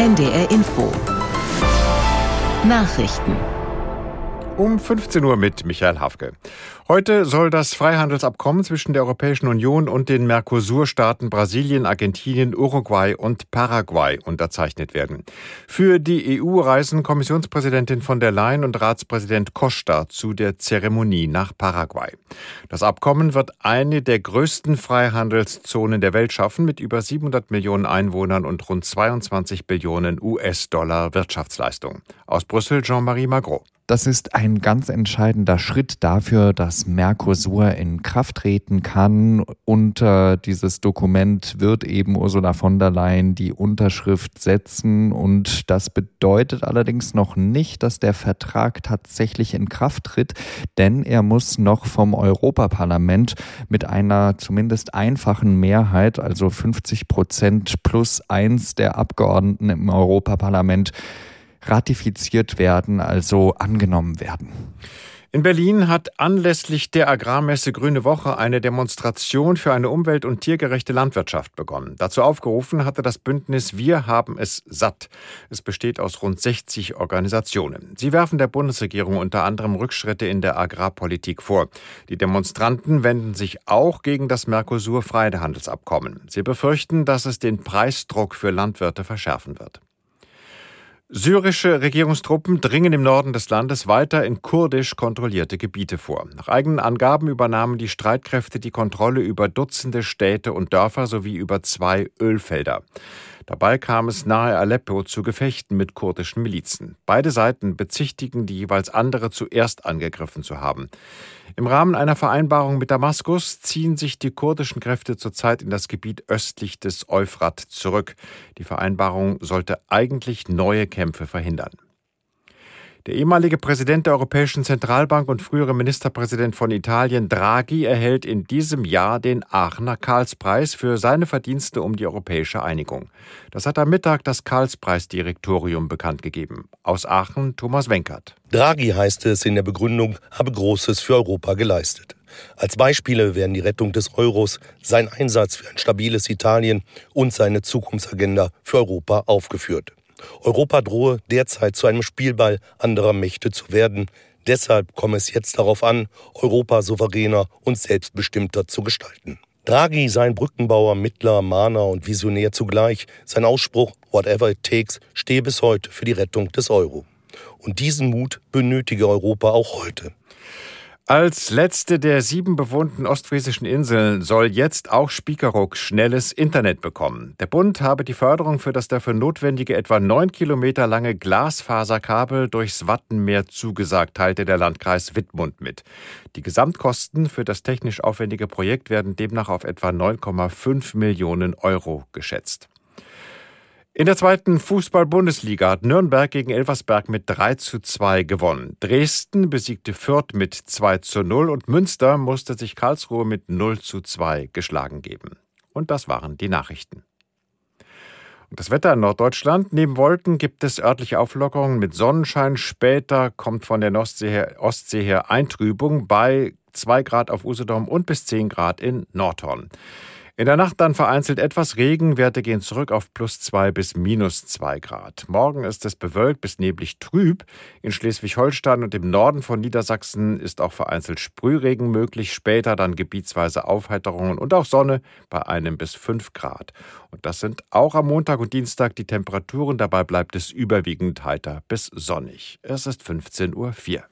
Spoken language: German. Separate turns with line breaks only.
NDR Info. Nachrichten.
Um 15 Uhr mit Michael Hafke. Heute soll das Freihandelsabkommen zwischen der Europäischen Union und den Mercosur-Staaten Brasilien, Argentinien, Uruguay und Paraguay unterzeichnet werden. Für die EU reisen Kommissionspräsidentin von der Leyen und Ratspräsident Costa zu der Zeremonie nach Paraguay. Das Abkommen wird eine der größten Freihandelszonen der Welt schaffen, mit über 700 Millionen Einwohnern und rund 22 Billionen US-Dollar Wirtschaftsleistung. Aus Brüssel Jean-Marie Magro.
Das ist ein ganz entscheidender Schritt dafür, dass Mercosur in Kraft treten kann. Unter dieses Dokument wird eben Ursula von der Leyen die Unterschrift setzen. Und das bedeutet allerdings noch nicht, dass der Vertrag tatsächlich in Kraft tritt, denn er muss noch vom Europaparlament mit einer zumindest einfachen Mehrheit, also 50% plus 1 der Abgeordneten im Europaparlament, ratifiziert werden, also angenommen werden.
In Berlin hat anlässlich der Agrarmesse Grüne Woche eine Demonstration für eine umwelt- und tiergerechte Landwirtschaft begonnen. Dazu aufgerufen hatte das Bündnis Wir haben es satt. Es besteht aus rund 60 Organisationen. Sie werfen der Bundesregierung unter anderem Rückschritte in der Agrarpolitik vor. Die Demonstranten wenden sich auch gegen das Mercosur-Freihandelsabkommen. Sie befürchten, dass es den Preisdruck für Landwirte verschärfen wird. Syrische Regierungstruppen dringen im Norden des Landes weiter in kurdisch kontrollierte Gebiete vor. Nach eigenen Angaben übernahmen die Streitkräfte die Kontrolle über Dutzende Städte und Dörfer sowie über 2 Ölfelder. Dabei kam es nahe Aleppo zu Gefechten mit kurdischen Milizen. Beide Seiten bezichtigen die jeweils andere zuerst angegriffen zu haben. Im Rahmen einer Vereinbarung mit Damaskus ziehen sich die kurdischen Kräfte zurzeit in das Gebiet östlich des Euphrat zurück. Die Vereinbarung sollte eigentlich neue Kämpfe verhindern. Der ehemalige Präsident der Europäischen Zentralbank und frühere Ministerpräsident von Italien, Draghi, erhält in diesem Jahr den Aachener Karlspreis für seine Verdienste um die europäische Einigung. Das hat am Mittag das Karlspreisdirektorium bekannt gegeben. Aus Aachen Thomas Wenkert.
Draghi, heißt es in der Begründung, habe Großes für Europa geleistet. Als Beispiele werden die Rettung des Euros, sein Einsatz für ein stabiles Italien und seine Zukunftsagenda für Europa aufgeführt. Europa drohe derzeit zu einem Spielball anderer Mächte zu werden. Deshalb komme es jetzt darauf an, Europa souveräner und selbstbestimmter zu gestalten. Draghi sei ein Brückenbauer, Mittler, Mahner und Visionär zugleich. Sein Ausspruch "Whatever it takes" stehe bis heute für die Rettung des Euro. Und diesen Mut benötige Europa auch heute.
Als letzte der 7 bewohnten ostfriesischen Inseln soll jetzt auch Spiekeroog schnelles Internet bekommen. Der Bund habe die Förderung für das dafür notwendige etwa 9 Kilometer lange Glasfaserkabel durchs Wattenmeer zugesagt, teilte der Landkreis Wittmund mit. Die Gesamtkosten für das technisch aufwendige Projekt werden demnach auf etwa 9,5 Millionen Euro geschätzt. In der 2. Fußball-Bundesliga hat Nürnberg gegen Elversberg mit 3:2 gewonnen. Dresden besiegte Fürth mit 2:0 und Münster musste sich Karlsruhe mit 0:2 geschlagen geben. Und das waren die Nachrichten. Und das Wetter in Norddeutschland. Neben Wolken gibt es örtliche Auflockerungen mit Sonnenschein. Später kommt von der Ostsee her Eintrübung bei 2 Grad auf Usedom und bis 10 Grad in Nordhorn. In der Nacht dann vereinzelt etwas Regen, Werte gehen zurück auf +2 bis -2 Grad. Morgen ist es bewölkt bis neblig trüb. In Schleswig-Holstein und im Norden von Niedersachsen ist auch vereinzelt Sprühregen möglich, später dann gebietsweise Aufheiterungen und auch Sonne bei 1 bis 5 Grad. Und das sind auch am Montag und Dienstag die Temperaturen, dabei bleibt es überwiegend heiter bis sonnig. Es ist 15:04 Uhr.